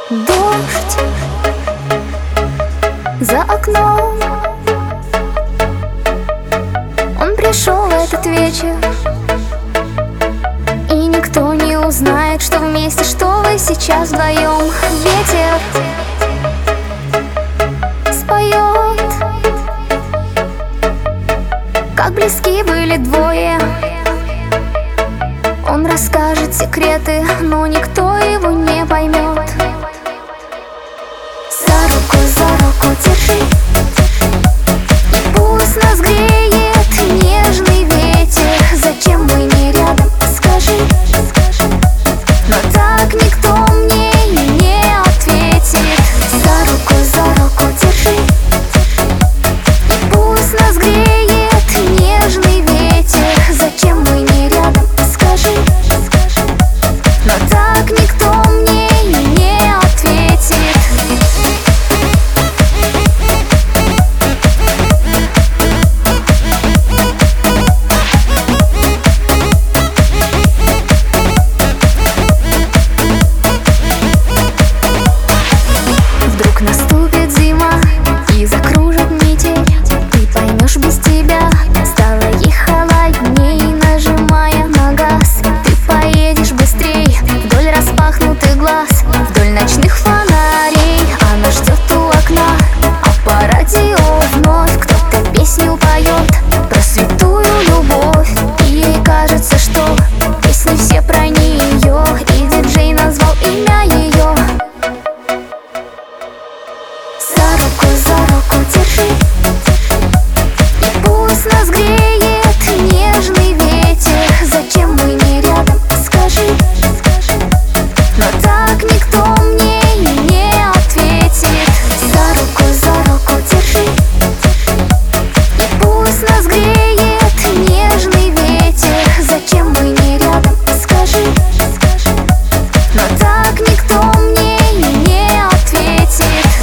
Дождь за окном, он пришел в этот вечер, и никто не узнает, что вместе, что вы сейчас вдвоем. Ветер споет, как близки были двое. Он расскажет секреты, но никто его не поймет. За руку держи, и пусть нас греет нежный ветер. Зачем мы не рядом, скажи? Но так никто мне не ответит. За руку держи, и пусть нас греет нежный ветер. Зачем мы не рядом, скажи? Но так никто мне не ответит. Вдруг наступит зима и закружит метель. Ты поймешь, без тебя стало ей холодней. Нажимая на газ, ты поедешь быстрей вдоль распахнутых глаз, вдоль ночных фонарей. Она ждет у окна, а по радио вновь кто-то песню поет про святую любовь. И ей кажется, что песни все про нее, и диджей назвал имя ее. За руку держи, и пусть нас греет нежный ветер. Зачем мы не рядом, скажи? Но так никто мне не ответит. За руку держи, и пусть нас греет нежный ветер. Зачем мы не рядом, скажи? Но так никто мне не ответит.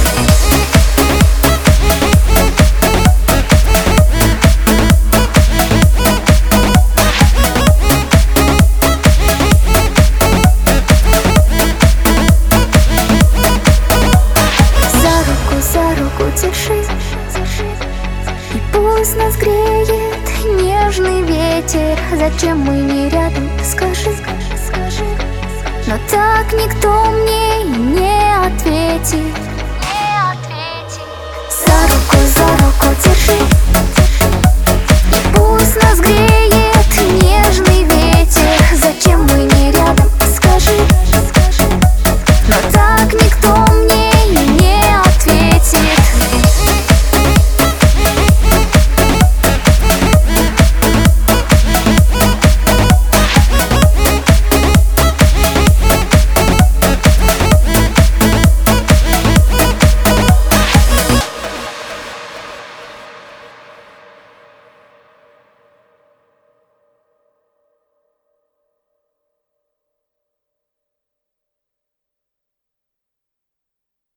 За руку держи, и пусть нас греет нежный ветер. Зачем мы не рядом, скажи? Но так никто мне не ответит. За руку держи, и пусть нас греет